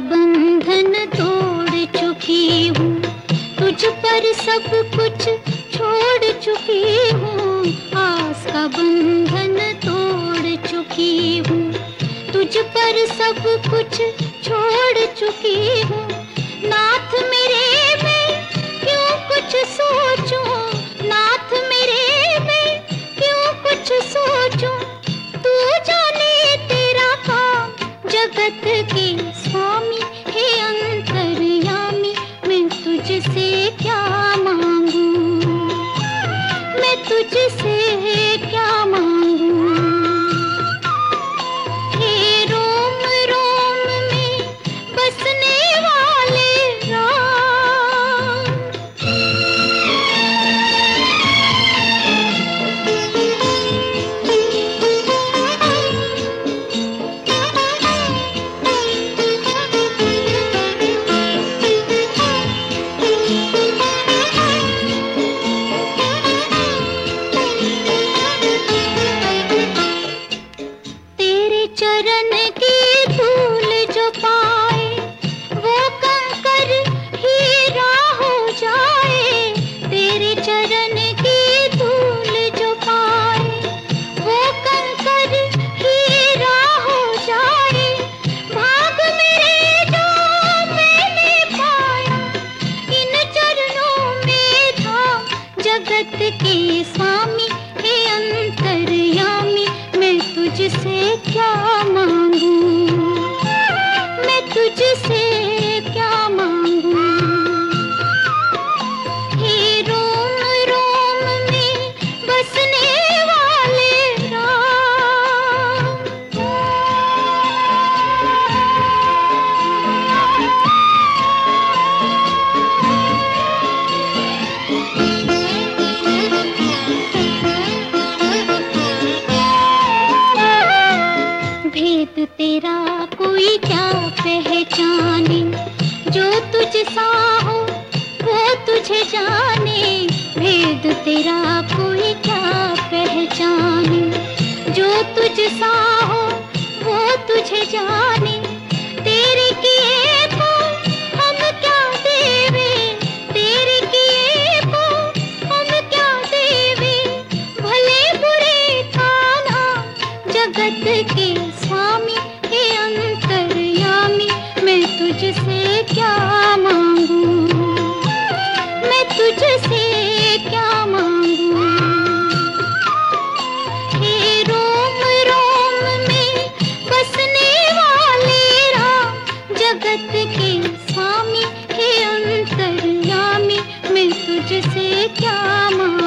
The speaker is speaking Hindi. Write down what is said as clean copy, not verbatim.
बंधन तोड़ चुकी हूँ, तुझ पर सब कुछ छोड़ चुकी हूँ। आस का बंधन तोड़ चुकी हूँ, तुझ पर सब कुछ छोड़ चुकी हूँ। नाथ मेरे मैं क्यों कुछ सोचूं, नाथ मेरे मैं क्यों कुछ सोचूं। तू जाने तेरा काम जगत के स्वामी, हे अंतर्यामी मैं तुझसे क्या मांगू, मैं तुझसे क्या मांगू। हे रोम रोम में बसने वाले राम, तेरे चरण की धूल जो पाए वो कंकर हीरा हो जाए। तेरे चरण की धूल जो पाए वो कंकर हीरा हो जाए। भाग मेरे जो मैंने पाया इन चरणों में था जगत के स्वामी, हे अंतर्यामी मैं तुझसे क्या मांगू, मैं तुझसे क्या मांगू। हे रोम रोम में बसने वाले राम, भेद तेरा कोई क्या पहचाने, जो तुझ सा हो वो तुझे जाने। भेद तेरा कोई क्या पहचाने, जो तुझ सा हो वो तुझे जाने। तेरे किए को हम क्या देवे, तेरे किए को हम क्या देवे। भले बुरे थाना जगत के स्वामी, हे अंतर्यामी मैं तुझसे क्या मांगू, मैं तुझसे क्या मांगू। हे रोम रोम में बसने वाले राम, जगत के स्वामी, हे अंतर्यामी मैं तुझसे क्या मांगू।